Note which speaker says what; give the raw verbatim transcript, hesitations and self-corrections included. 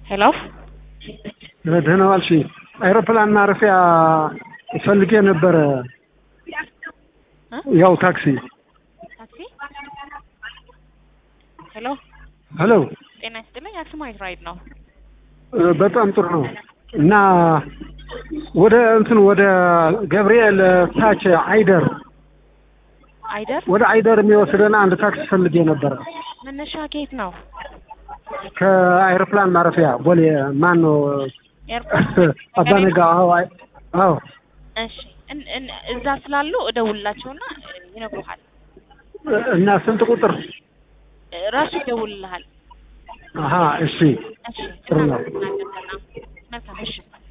Speaker 1: ሄሎ
Speaker 2: ደህና ዋልሽ? አይሮፕላን ማረፊያ ፈልጌ ነበረ። ያው ታክሲ
Speaker 1: ታክሲ ሄሎ
Speaker 2: ሄሎ
Speaker 1: ጤና ይስጥልኝ። አክሱማይት ራይድ ነው።
Speaker 2: በጣም ጥሩ ነው። እና ወደ እንትን ወደ ገብርኤል ታች አይደር
Speaker 1: አይደር
Speaker 2: ወደ አይደር የሚወስደን አንድ ታክሲ ፈልጌ ነበረ።
Speaker 1: መነሻ ከየት ነው?
Speaker 2: ከአይሮፕላን ማረፊያ ቦሌ ማን ነው?
Speaker 1: ኤርፖርት
Speaker 2: አባነጋ። አዎ አዎ።
Speaker 1: እሺ እን እዛ ስላሉ እደውልላቸውና ይነግሩሃል።
Speaker 2: እና ስንት ቁጥር?
Speaker 1: ራሱ ይደውልልሃል።
Speaker 2: አሃ እሺ
Speaker 1: እሺ
Speaker 2: ጥሩ ነው።
Speaker 1: መልካም እሺ